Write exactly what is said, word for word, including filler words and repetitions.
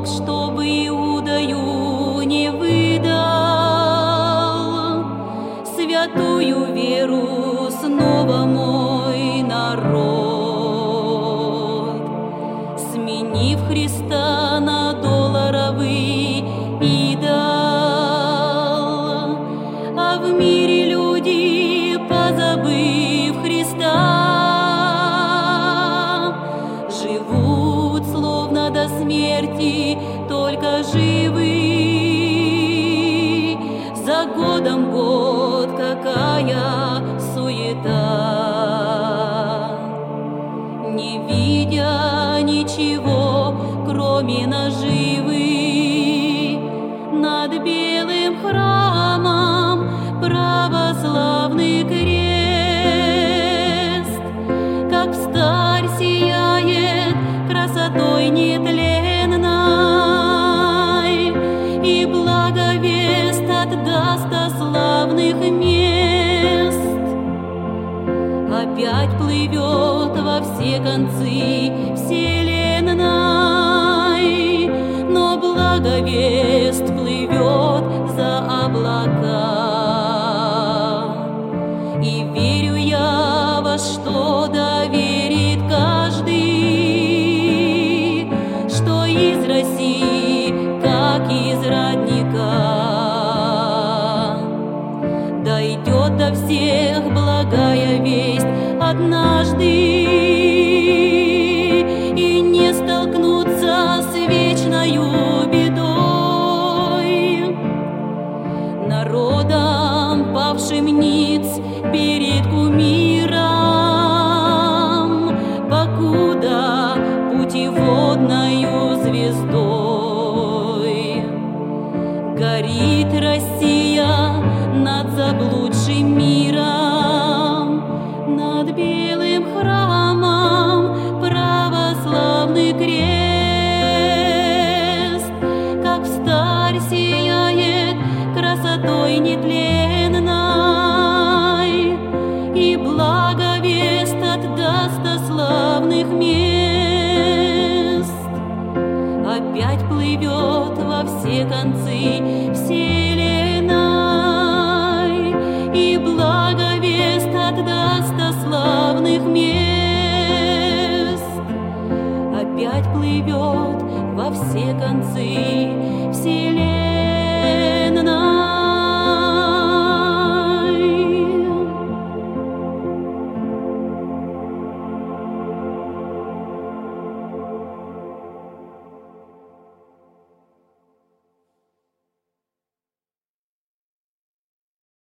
Бог, чтобы Иудаю не выдал, святую веру снова мой народ, сменив Христа на долларовый идол. А в мире люди, позабыв Христа, живут словно до смерти только живы. За годом год какая суета, не видя ничего, кроме наживы. Над белым храмом православный крест, как встарь сияет красотой нетленной, и благовест от достославных мест. Опять плывет во все концы вселенной, но благовест плывет за облака. И верю я, во что доверит каждый, что из России, как из родника, дойдет до всех благая весть однажды, и не столкнуться с вечною бедой, народом павшим ниц перед кумиром, покуда путеводною звездой горит Россия над заблудшим миром. Над белым храмом православный крест, как встарь сияет красотой нетленной, и благовест от достославных мест. Опять плывет во все концы вселенной, и благовест от достославных мест. Опять плывет во все концы